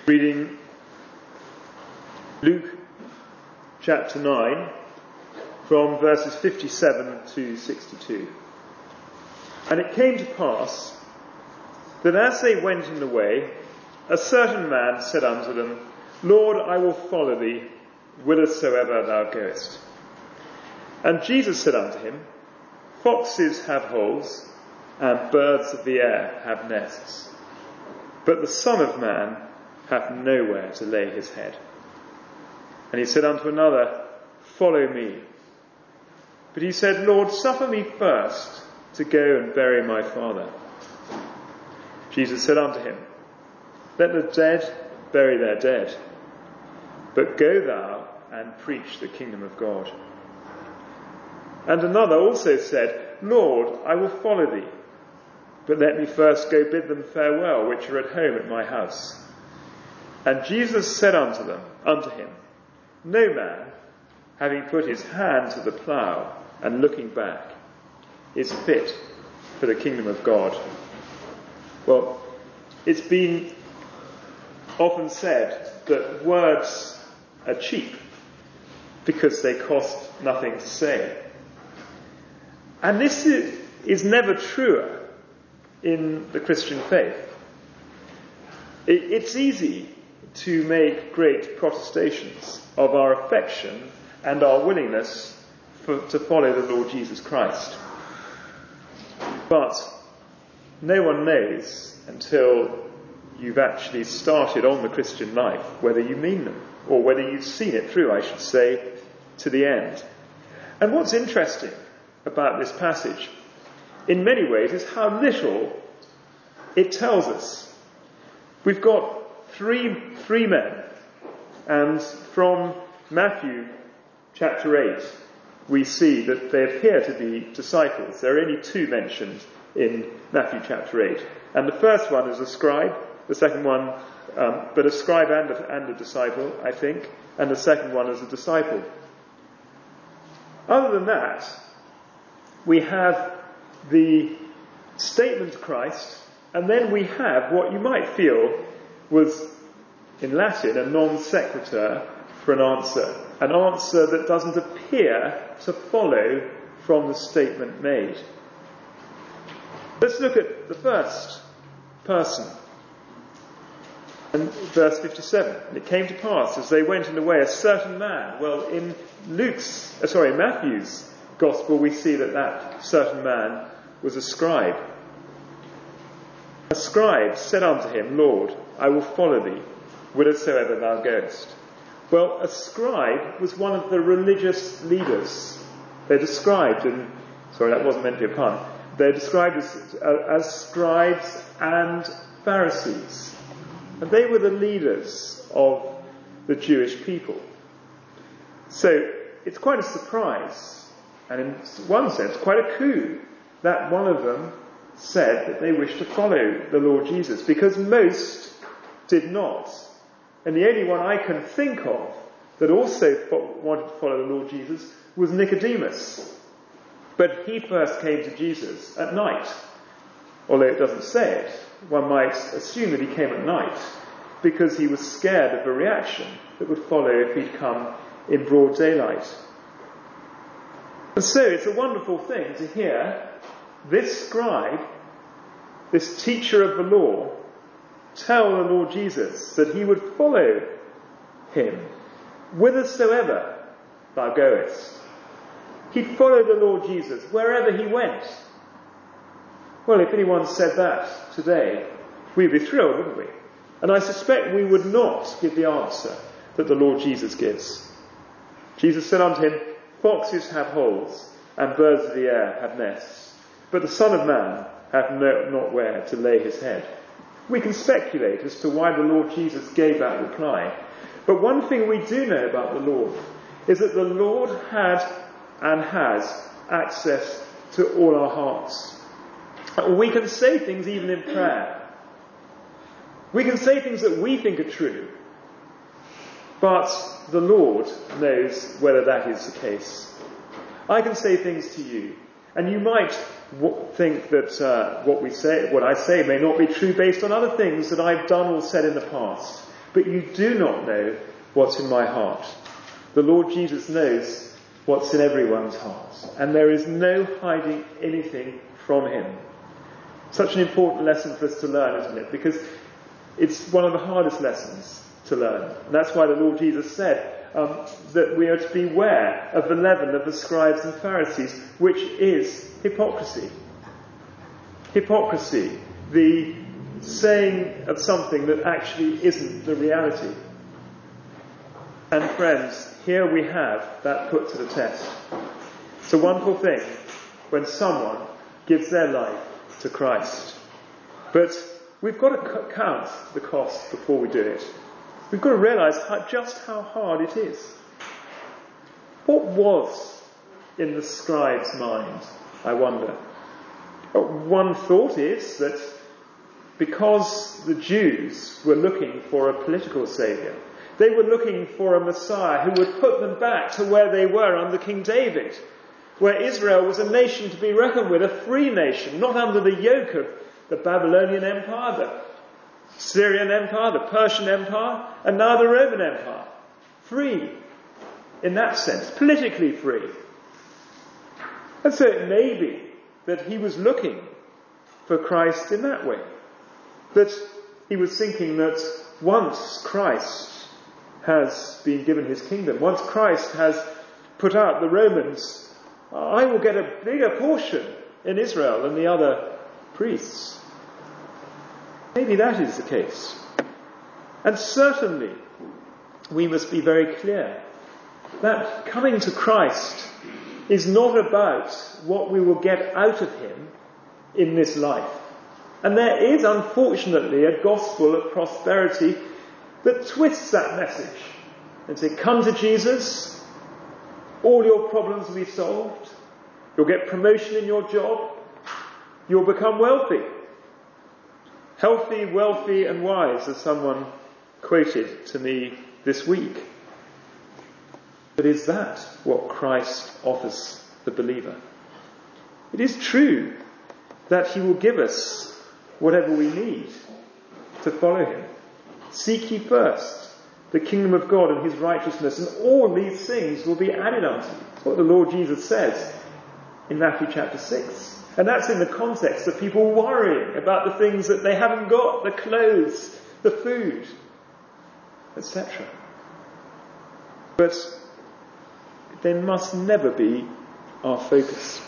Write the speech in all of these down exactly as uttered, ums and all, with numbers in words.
Reading Luke chapter nine from verses fifty-seven to sixty-two. And it came to pass that as they went in the way, a certain man said unto them, Lord, I will follow thee whithersoever thou goest. And Jesus said unto him, Foxes have holes, and birds of the air have nests, but the Son of Man hath nowhere to lay his head. And he said unto another, Follow me. But he said, Lord, suffer me first to go and bury my father. Jesus said unto him, Let the dead bury their dead, but go thou and preach the kingdom of God. And another also said, Lord, I will follow thee, but let me first go bid them farewell, which are at home at my house. And Jesus said unto them, unto him, No man, having put his hand to the plough and looking back, is fit for the kingdom of God. Well, it's been often said that words are cheap because they cost nothing to say. And this is, is never truer in the Christian faith. It, it's easy to make great protestations of our affection and our willingness for, to follow the Lord Jesus Christ. But no one knows until you've actually started on the Christian life whether you mean them, or whether you've seen it through, I should say, to the end. And what's interesting about this passage, in many ways, is how little it tells us. We've got three, three men, and from Matthew chapter eight, we see that they appear to be disciples. There are only two mentioned in Matthew chapter eight. And the first one is a scribe, the second one, um, but a scribe and a, and a disciple, I think, and the second one is a disciple. Other than that, we have the statement to Christ, and then we have what you might feel was, in Latin, a non sequitur for an answer. An answer that doesn't appear to follow from the statement made. Let's look at the first person. And verse fifty-seven. And it came to pass, as they went in the way, a certain man. Well, in Luke's, uh, sorry, Matthew's Gospel, we see that that certain man was a scribe. A scribe said unto him, Lord, I will follow thee, whithersoever thou goest. Well, a scribe was one of the religious leaders. They're described, and sorry, that wasn't meant to be a pun. They're described as, uh, as scribes and Pharisees. And they were the leaders of the Jewish people. So it's quite a surprise, and in one sense, quite a coup, that one of them said that they wished to follow the Lord Jesus, because most did not. And the only one I can think of that also fo- wanted to follow the Lord Jesus was Nicodemus. But he first came to Jesus at night. Although it doesn't say it, one might assume that he came at night because he was scared of the reaction that would follow if he'd come in broad daylight. And so it's a wonderful thing to hear this scribe, this teacher of the law, tell the Lord Jesus that he would follow him whithersoever thou goest. He'd follow the Lord Jesus wherever he went. Well, if anyone said that today, we'd be thrilled, wouldn't we? And I suspect we would not give the answer that the Lord Jesus gives. Jesus said unto him, Foxes have holes, and birds of the air have nests, but the Son of Man hath no, not where to lay his head. We can speculate as to why the Lord Jesus gave that reply. But one thing we do know about the Lord is that the Lord had and has access to all our hearts. We can say things even in prayer. We can say things that we think are true, but the Lord knows whether that is the case. I can say things to you, and you might w- think that uh, what we say, what I say may not be true based on other things that I've done or said in the past. but you do not know what's in my heart. The Lord Jesus knows what's in everyone's heart, and there is no hiding anything from him. Such an important lesson for us to learn, isn't it? Because it's one of the hardest lessons to learn. And that's why the Lord Jesus said um, that we are to beware of the leaven of the scribes and Pharisees, which is hypocrisy. Hypocrisy, the saying of something that actually isn't the reality. And friends, here we have that put to the test. It's a wonderful thing when someone gives their life to Christ. But we've got to count the cost before we do it. We've got to realise how, just how hard it is. What was in the scribe's mind, I wonder? One thought is that because the Jews were looking for a political saviour, they were looking for a Messiah who would put them back to where they were under King David, where Israel was a nation to be reckoned with, a free nation, not under the yoke of the Babylonian Empire, the Syrian Empire, the Persian Empire, and now the Roman Empire. Free, in that sense, politically free. And so it may be that he was looking for Christ in that way. That he was thinking that once Christ has been given his kingdom, once Christ has put out the Romans, I will get a bigger portion in Israel than the other priests. Maybe that is the case. And certainly we must be very clear that coming to Christ is not about what we will get out of him in this life. And there is, unfortunately, a gospel of prosperity that twists that message and say, come to Jesus, all your problems will be solved, you'll get promotion in your job, you'll become wealthy. Healthy, wealthy and wise, as someone quoted to me this week. But is that what Christ offers the believer? It is true that he will give us whatever we need to follow him. Seek ye first the kingdom of God and his righteousness, and all these things will be added unto you. That's what the Lord Jesus says in Matthew chapter six. And that's in the context of people worrying about the things that they haven't got, the clothes, the food, et cetera. But they must never be our focus.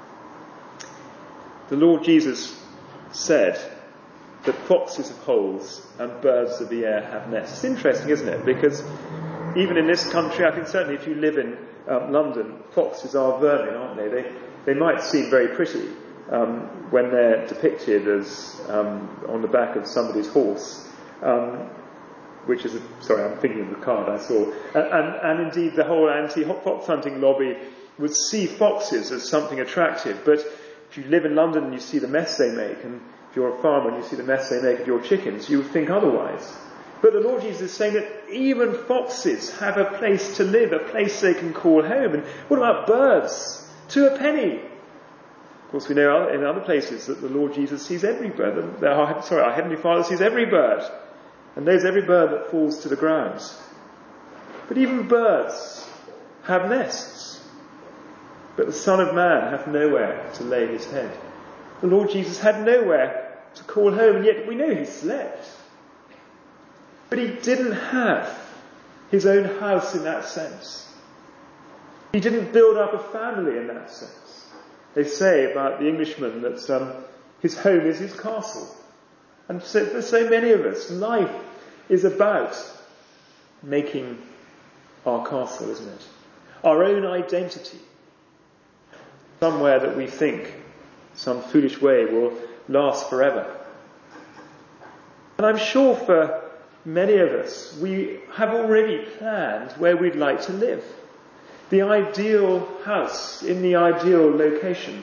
The Lord Jesus said that foxes have holes and birds of the air have nests. It's interesting, isn't it? Because even in this country, I think certainly if you live in um, London, foxes are vermin, aren't they? They they might seem very pretty um, when they're depicted as um, on the back of somebody's horse, um, which is a, sorry, I'm thinking of the card I saw. And, and, and indeed, the whole anti-fox hunting lobby would see foxes as something attractive. But if you live in London and you see the mess they make, and if you're a farmer and you see the mess they make of your chickens, you would think otherwise. But the Lord Jesus is saying that even foxes have a place to live, a place they can call home. And what about birds? To a penny. Of course, we know in other places that the Lord Jesus sees every bird. Our, sorry, our Heavenly Father sees every bird and knows every bird that falls to the ground. But even birds have nests. But the Son of Man hath nowhere to lay his head. The Lord Jesus had nowhere to call home, and yet we know he slept. But he didn't have his own house in that sense. He didn't build up a family in that sense. They say about the Englishman that um, his home is his castle. And so for so many of us, life is about making our castle, isn't it? Our own identity. Somewhere that we think, some foolish way, will last forever. And I'm sure for many of us, we have already planned where we'd like to live. The ideal house in the ideal location.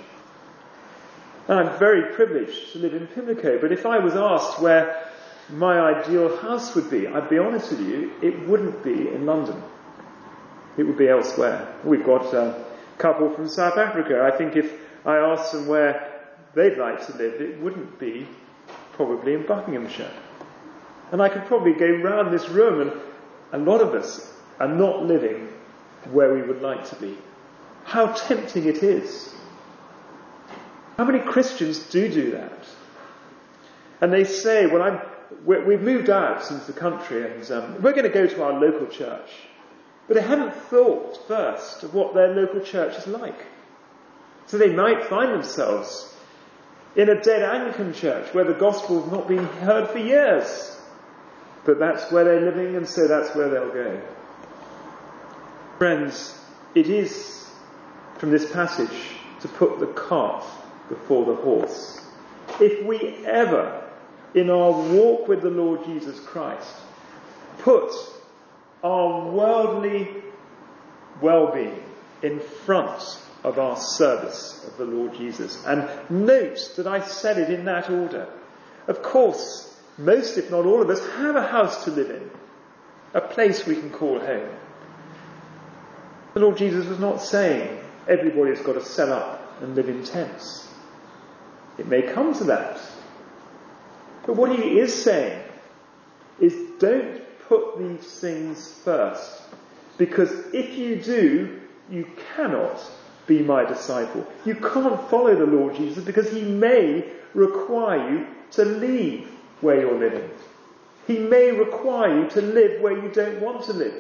And I'm very privileged to live in Pimlico, but if I was asked where my ideal house would be, I'd be honest with you, it wouldn't be in London. It would be elsewhere. We've got a couple from South Africa. I think if I asked them where they'd like to live, it wouldn't be probably in Buckinghamshire. And I could probably go round this room, and a lot of us are not living where we would like to be. How tempting it is. How many Christians do do that? And they say, well, I'm, we've moved out into the country, and um, we're going to go to our local church. But they haven't thought first of what their local church is like. So they might find themselves in a dead Anglican church where the gospel's not been heard for years. But that's where they're living, and so that's where they'll go. Friends, it is from this passage to put the cart before the horse. If we ever, in our walk with the Lord Jesus Christ, put our worldly well-being in front of our service of the Lord Jesus. And note that I said it in that order. Of course, most, if not all of us, have a house to live in, a place we can call home. The Lord Jesus was not saying everybody's got to sell up and live in tents. It may come to that. But what he is saying is, don't put these things first. Because if you do, you cannot be my disciple. You can't follow the Lord Jesus because he may require you to leave where you're living. He may require you to live where you don't want to live.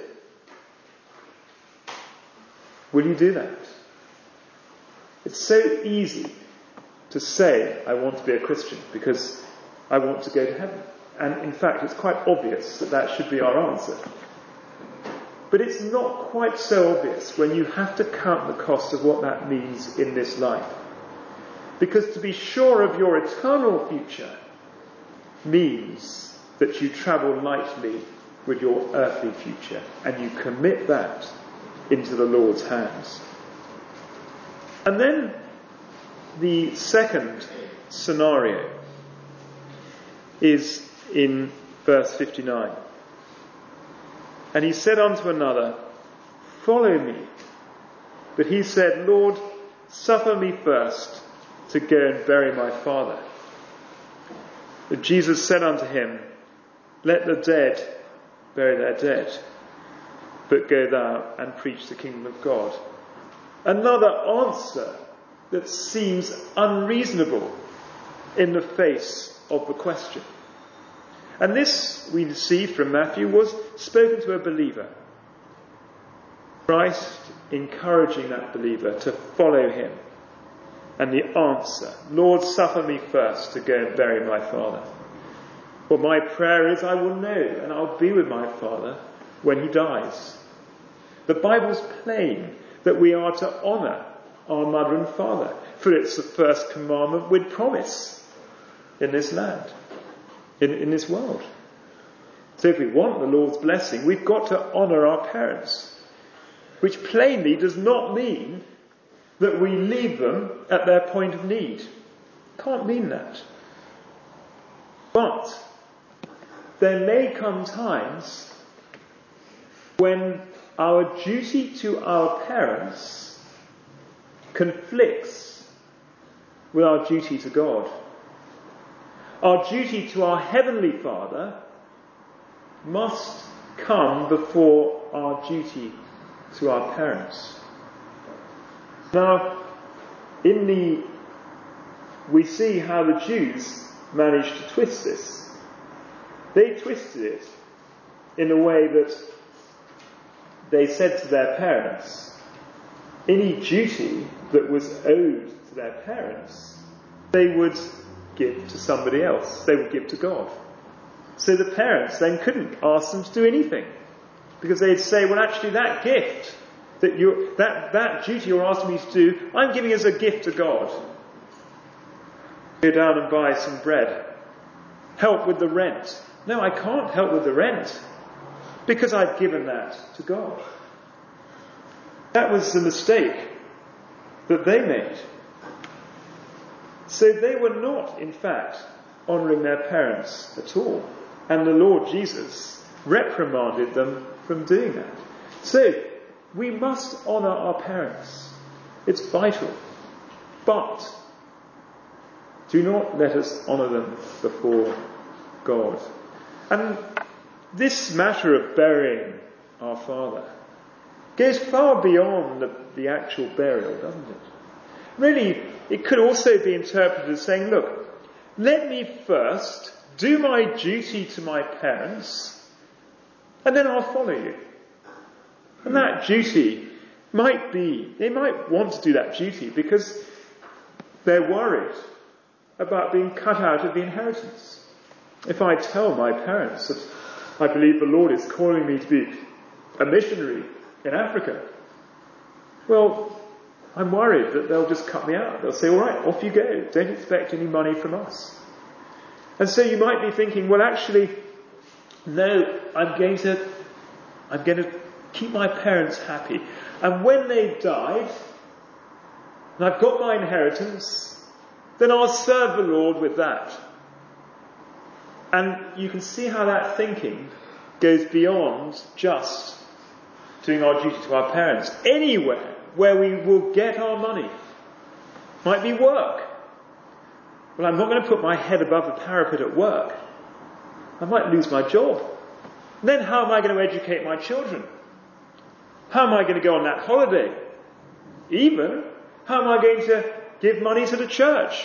Will you do that? It's so easy to say, I want to be a Christian because I want to go to heaven. And in fact, it's quite obvious that that should be our answer. But it's not quite so obvious when you have to count the cost of what that means in this life. Because to be sure of your eternal future means that you travel lightly with your earthly future, and you commit that into the Lord's hands. And then the second scenario is in verse fifty-nine. And he said unto another, follow me. But he said, Lord, suffer me first to go and bury my father. But Jesus said unto him, let the dead bury their dead, but go thou and preach the kingdom of God. Another answer that seems unreasonable in the face of the question. And this, we see from Matthew, was spoken to a believer. Christ encouraging that believer to follow him. And the answer, Lord, suffer me first to go and bury my father. Well, my prayer is I will know and I'll be with my father when he dies. The Bible's plain that we are to honour our mother and father, for it's the first commandment with promise in this land. In, in this world. So if we want the Lord's blessing, we've got to honour our parents. Which plainly does not mean that we leave them at their point of need. Can't mean that. But there may come times when our duty to our parents conflicts with our duty to God. Our duty to our Heavenly Father must come before our duty to our parents. Now, in the, we see how the Jews managed to twist this. They twisted it in a way that they said to their parents, any duty that was owed to their parents, they would give to somebody else. They would give to God. So the parents then couldn't ask them to do anything. Because they'd say, well, actually that gift, that you that, that duty you're asking me to do, I'm giving as a gift to God. Go down and buy some bread. Help with the rent. No, I can't help with the rent. Because I've given that to God. That was the mistake that they made. So they were not, in fact, honouring their parents at all. And the Lord Jesus reprimanded them from doing that. So, we must honour our parents. It's vital. But, do not let us honour them before God. And this matter of burying our father goes far beyond the, the actual burial, doesn't it? Really, it could also be interpreted as saying, look, let me first do my duty to my parents, and then I'll follow you. And that duty might be, they might want to do that duty because they're worried about being cut out of the inheritance. If I tell my parents that I believe the Lord is calling me to be a missionary in Africa, well, I'm worried that they'll just cut me out. They'll say, all right, off you go. Don't expect any money from us. And so you might be thinking, well, actually, no, I'm going to, I'm going to keep my parents happy. And when they've died, and I've got my inheritance, then I'll serve the Lord with that. And you can see how that thinking goes beyond just doing our duty to our parents. Anywhere where we will get our money. Might be work. Well, I'm not going to put my head above the parapet at work. I might lose my job. And then how am I going to educate my children? How am I going to go on that holiday? Even, how am I going to give money to the church?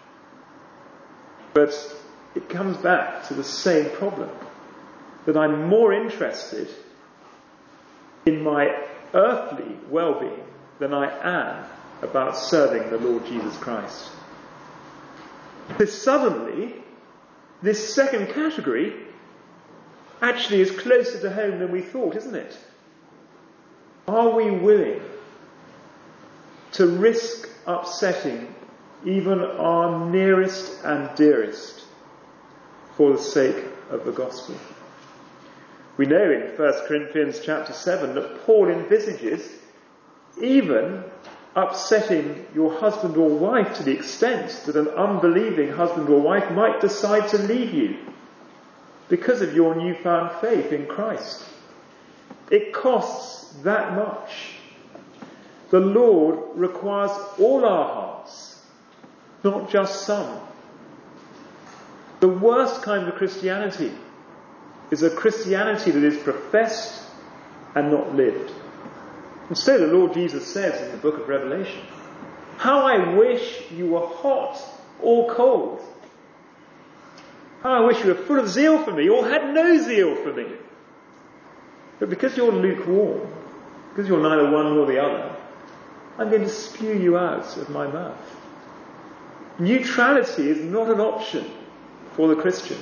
But it comes back to the same problem. That I'm more interested in my earthly well-being than I am about serving the Lord Jesus Christ. So suddenly, this second category actually is closer to home than we thought, isn't it? Are we willing to risk upsetting even our nearest and dearest for the sake of the gospel? We know in First Corinthians chapter seven that Paul envisages even upsetting your husband or wife to the extent that an unbelieving husband or wife might decide to leave you because of your newfound faith in Christ. It costs that much. The Lord requires all our hearts, not just some. The worst kind of Christianity is a Christianity that is professed and not lived. And so the Lord Jesus says in the book of Revelation, how I wish you were hot or cold. How I wish you were full of zeal for me or had no zeal for me. But because you're lukewarm, because you're neither one nor the other, I'm going to spew you out of my mouth. Neutrality is not an option for the Christian.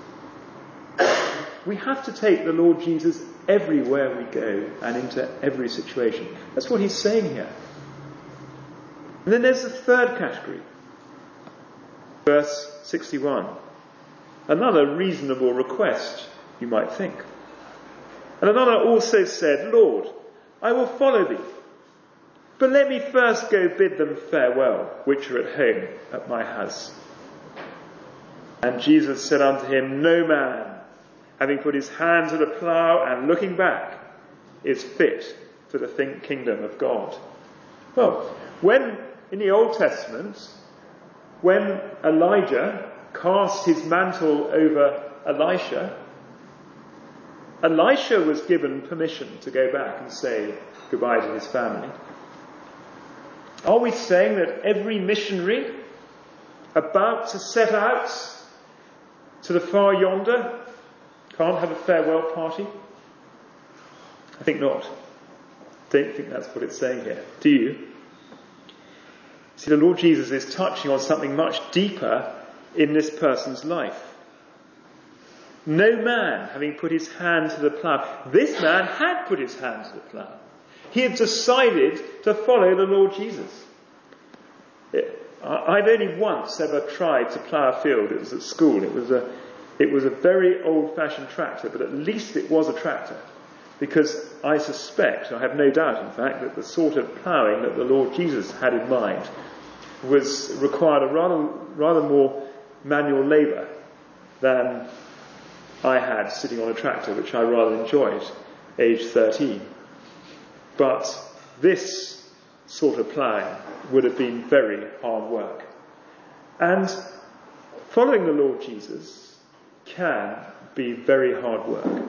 We have to take the Lord Jesus everywhere we go and into every situation. That's what he's saying here. And then there's the third category. Verse sixty-one. Another reasonable request, you might think. And another also said, Lord, I will follow thee, but let me first go bid them farewell, which are at home at my house. And Jesus said unto him, no man, having put his hand to the plough and looking back, is fit for the think kingdom of God. Well, when, in the Old Testament, when Elijah cast his mantle over Elisha, Elisha was given permission to go back and say goodbye to his family. Are we saying that every missionary about to set out to the far yonder can't have a farewell party? I think not. Don't think that's what it's saying here. Do you? See, the Lord Jesus is touching on something much deeper in this person's life. No man having put his hand to the plough. This man had put his hand to the plough. He had decided to follow the Lord Jesus. I've only once ever tried to plough a field. It was at school. It was a, it was a very old-fashioned tractor, but at least it was a tractor. Because I suspect, I have no doubt in fact, that the sort of ploughing that the Lord Jesus had in mind was required a rather, rather more manual labour than I had sitting on a tractor, which I rather enjoyed, age thirteen. But this sort of ploughing would have been very hard work. And following the Lord Jesus can be very hard work.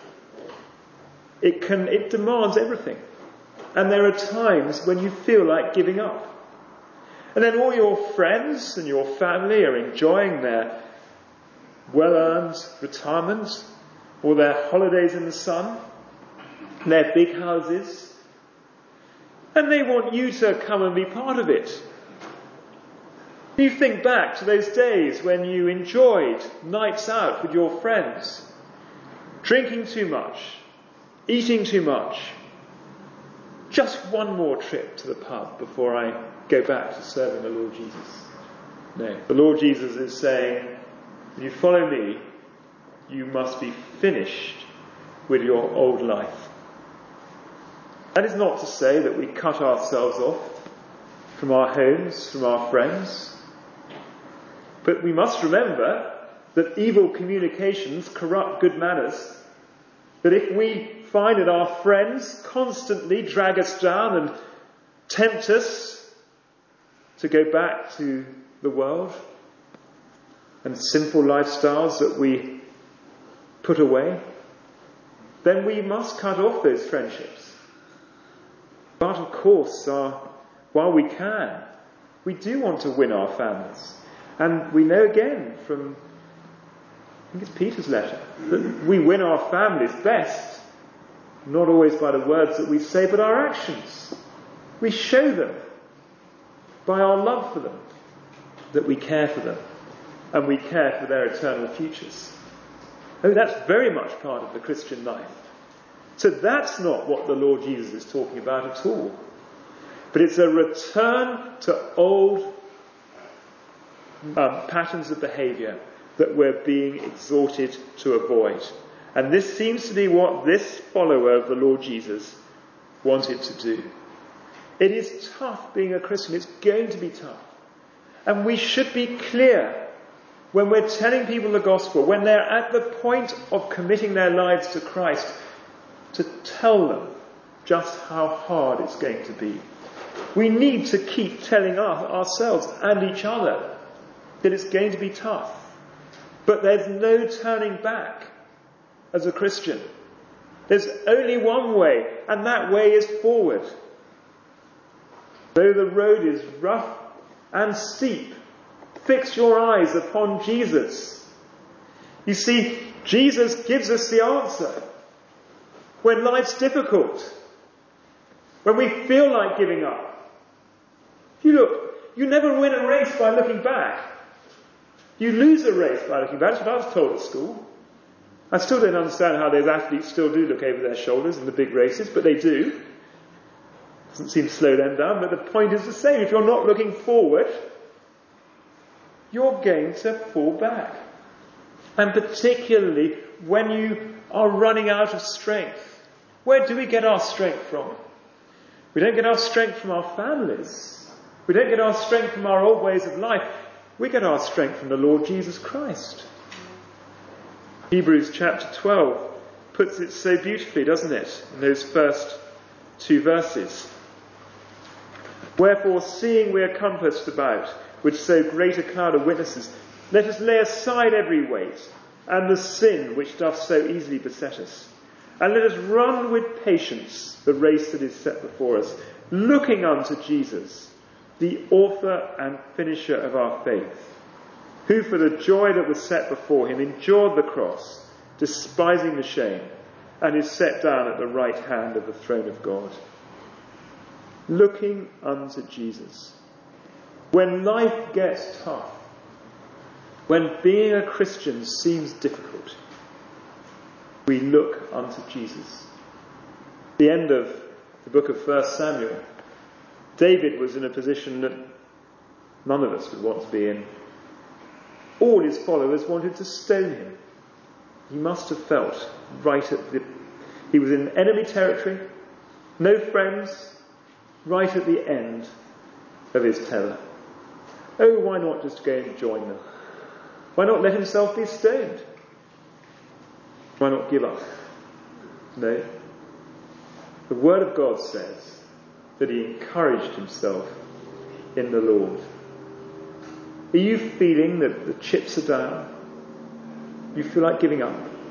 It can, it demands everything. And there are times when you feel like giving up. And then all your friends and your family are enjoying their well-earned retirement, or their holidays in the sun, their big houses, and they want you to come and be part of it. You think back to those days when you enjoyed nights out with your friends, drinking too much, eating too much. Just one more trip to the pub before I go back to serving the Lord Jesus. No, the Lord Jesus is saying, when you follow me, you must be finished with your old life. That is not to say that we cut ourselves off from our homes, from our friends. But we must remember that evil communications corrupt good manners. That if we find that our friends constantly drag us down and tempt us to go back to the world and sinful lifestyles that we put away, then we must cut off those friendships. But of course, uh, while we can, we do want to win our families. And we know again from, I think it's Peter's letter, that we win our families best, not always by the words that we say, but our actions. We show them by our love for them that we care for them and we care for their eternal futures. Oh, that's very much part of the Christian life. So that's not what the Lord Jesus is talking about at all. But it's a return to old um, patterns of behaviour that we're being exhorted to avoid. And this seems to be what this follower of the Lord Jesus wanted to do. It is tough being a Christian. It's going to be tough. And we should be clear when we're telling people the gospel, when they're at the point of committing their lives to Christ, to tell them just how hard it's going to be. We need to keep telling our, ourselves and each other that it's going to be tough. But there's no turning back as a Christian. There's only one way, and that way is forward. Though the road is rough and steep, fix your eyes upon Jesus. You see, Jesus gives us the answer. When life's difficult, when we feel like giving up. You look, you never win a race by looking back. You lose a race by looking back. That's what I was told at school. I still don't understand how those athletes still do look over their shoulders in the big races, but they do. Doesn't seem to slow them down, but the point is the same. If you're not looking forward, you're going to fall back. And particularly when you are running out of strength. Where do we get our strength from? We don't get our strength from our families. We don't get our strength from our old ways of life. We get our strength from the Lord Jesus Christ. Hebrews chapter twelve puts it so beautifully, doesn't it? In those first two verses. Wherefore, seeing we are compassed about with so great a cloud of witnesses, let us lay aside every weight and the sin which doth so easily beset us. And let us run with patience the race that is set before us, looking unto Jesus, the author and finisher of our faith, who for the joy that was set before him endured the cross, despising the shame, and is set down at the right hand of the throne of God. Looking unto Jesus. When life gets tough, when being a Christian seems difficult, we look unto Jesus. The end of the book of First Samuel, David was in a position that none of us would want to be in. All his followers wanted to stone him. He must have felt right at the... He was in enemy territory, no friends, right at the end of his tether. Oh, why not just go and join them? Why not let himself be stoned? Why not give up? No. The Word of God says that he encouraged himself in the Lord. Are you feeling that the chips are down? You feel like giving up?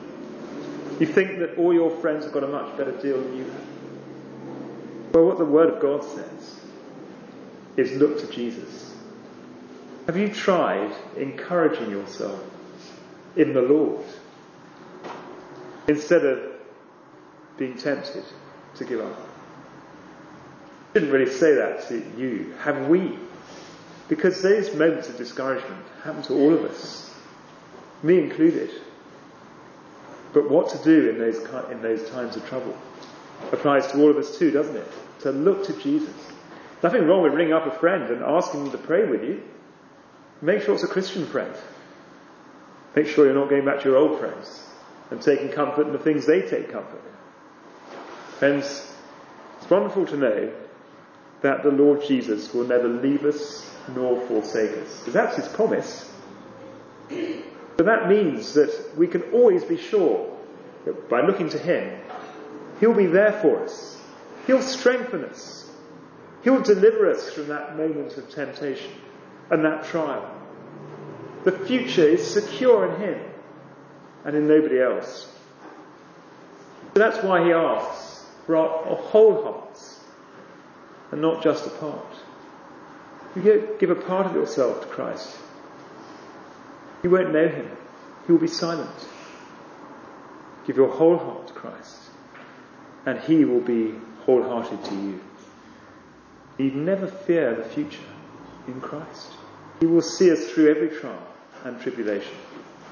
You think that all your friends have got a much better deal than you have. Well, what the Word of God says is look to Jesus. Have you tried encouraging yourself in the Lord instead of being tempted to give up? I shouldn't really say that to you. Have we? Because those moments of discouragement happen to all of us, me included. But what to do in those in those times of trouble applies to all of us too, doesn't it? To look to Jesus. Nothing wrong with ringing up a friend and asking them to pray with you. Make sure it's a Christian friend. Make sure you're not going back to your old friends and taking comfort in the things they take comfort in. Friends, it's wonderful to know that the Lord Jesus will never leave us nor forsake us. Because that's his promise. But that means that we can always be sure that by looking to him, he'll be there for us. He'll strengthen us. He'll deliver us from that moment of temptation and that trial. The future is secure in him and in nobody else. So that's why he asks for our, our whole hearts and not just a part. You give a part of yourself to Christ. You won't know him. He will be silent. Give your whole heart to Christ, and he will be wholehearted to you. Need never fear the future in Christ. He will see us through every trial and tribulation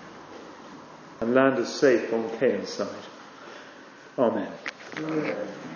and land us safe on Canaan's side. Amen. Amen.